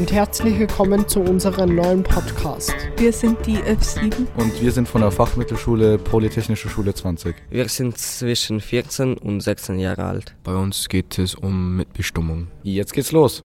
und herzlich willkommen zu unserem neuen Podcast. Wir sind die F7 und wir sind von der Fachmittelschule Polytechnische Schule 20. Wir sind zwischen 14 und 16 Jahre alt. Bei uns geht es um Mitbestimmung. Jetzt geht's los.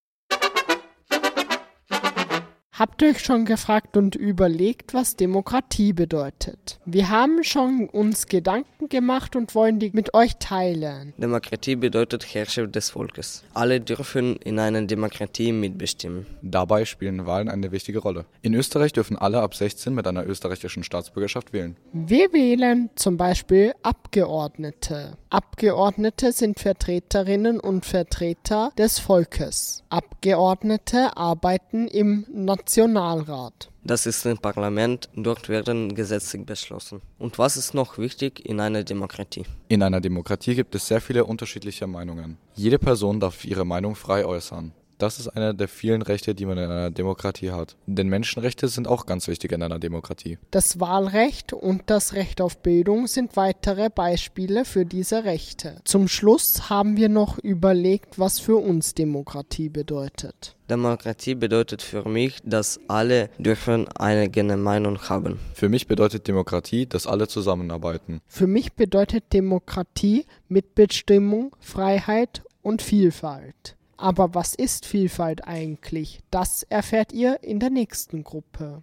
Habt ihr euch schon gefragt und überlegt, was Demokratie bedeutet? Wir haben schon uns Gedanken gemacht und wollen die mit euch teilen. Demokratie bedeutet Herrschaft des Volkes. Alle dürfen in einer Demokratie mitbestimmen. Dabei spielen Wahlen eine wichtige Rolle. In Österreich dürfen alle ab 16 mit einer österreichischen Staatsbürgerschaft wählen. Wir wählen zum Beispiel Abgeordnete. Abgeordnete sind Vertreterinnen und Vertreter des Volkes. Abgeordnete arbeiten im Nationalrat. Das ist ein Parlament, dort werden Gesetze beschlossen. Und was ist noch wichtig in einer Demokratie? In einer Demokratie gibt es sehr viele unterschiedliche Meinungen. Jede Person darf ihre Meinung frei äußern. Das ist einer der vielen Rechte, die man in einer Demokratie hat. Denn Menschenrechte sind auch ganz wichtig in einer Demokratie. Das Wahlrecht und das Recht auf Bildung sind weitere Beispiele für diese Rechte. Zum Schluss haben wir noch überlegt, was für uns Demokratie bedeutet. Demokratie bedeutet für mich, dass alle dürfen eine eigene Meinung haben. Für mich bedeutet Demokratie, dass alle zusammenarbeiten. Für mich bedeutet Demokratie Mitbestimmung, Freiheit und Vielfalt. Aber was ist Vielfalt eigentlich? Das erfährt ihr in der nächsten Gruppe.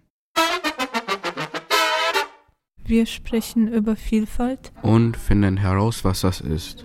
Wir sprechen über Vielfalt und finden heraus, was das ist.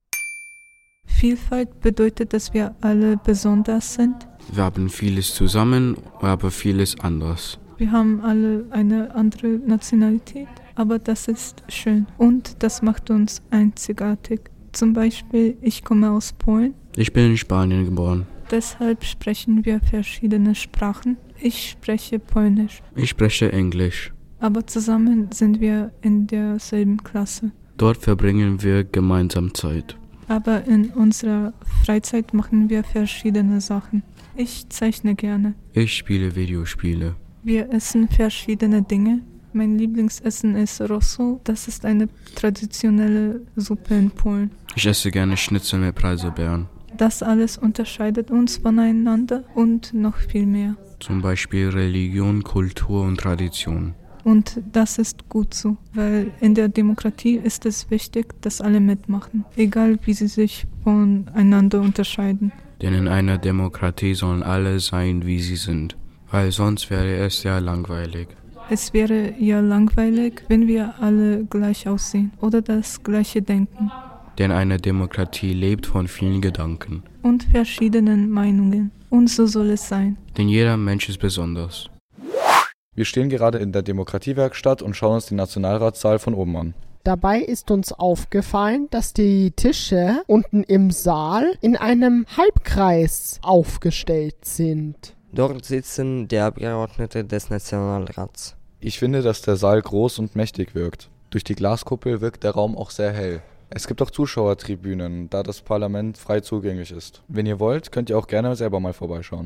Vielfalt bedeutet, dass wir alle besonders sind. Wir haben vieles zusammen, aber vieles anders. Wir haben alle eine andere Nationalität, aber das ist schön und das macht uns einzigartig. Zum Beispiel, ich komme aus Polen. Ich bin in Spanien geboren. Deshalb sprechen wir verschiedene Sprachen. Ich spreche Polnisch. Ich spreche Englisch. Aber zusammen sind wir in derselben Klasse. Dort verbringen wir gemeinsam Zeit. Aber in unserer Freizeit machen wir verschiedene Sachen. Ich zeichne gerne. Ich spiele Videospiele. Wir essen verschiedene Dinge. Mein Lieblingsessen ist Rosso. Das ist eine traditionelle Suppe in Polen. Ich esse gerne Schnitzel mit Preiselbeeren. Das alles unterscheidet uns voneinander und noch viel mehr. Zum Beispiel Religion, Kultur und Tradition. Und das ist gut so, weil in der Demokratie ist es wichtig, dass alle mitmachen, egal wie sie sich voneinander unterscheiden. Denn in einer Demokratie sollen alle sein, wie sie sind, weil sonst wäre es ja langweilig. Es wäre ja langweilig, wenn wir alle gleich aussehen oder das Gleiche denken. Denn eine Demokratie lebt von vielen Gedanken. Und verschiedenen Meinungen. Und so soll es sein. Denn jeder Mensch ist besonders. Wir stehen gerade in der Demokratiewerkstatt und schauen uns den Nationalratssaal von oben an. Dabei ist uns aufgefallen, dass die Tische unten im Saal in einem Halbkreis aufgestellt sind. Dort sitzen die Abgeordneten des Nationalrats. Ich finde, dass der Saal groß und mächtig wirkt. Durch die Glaskuppel wirkt der Raum auch sehr hell. Es gibt auch Zuschauertribünen, da das Parlament frei zugänglich ist. Wenn ihr wollt, könnt ihr auch gerne selber mal vorbeischauen.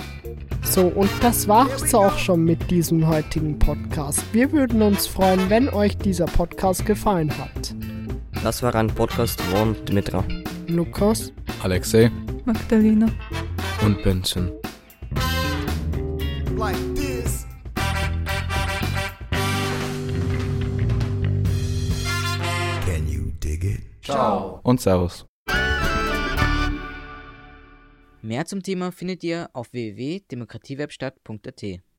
So, und das war's auch schon mit diesem heutigen Podcast. Wir würden uns freuen, wenn euch dieser Podcast gefallen hat. Das war ein Podcast von Dmitra, Lukas, Alexei, Magdalena und Benson. Like this. Can you dig it? Ciao und Servus. Mehr zum Thema findet ihr auf www.demokratiewerkstatt.at.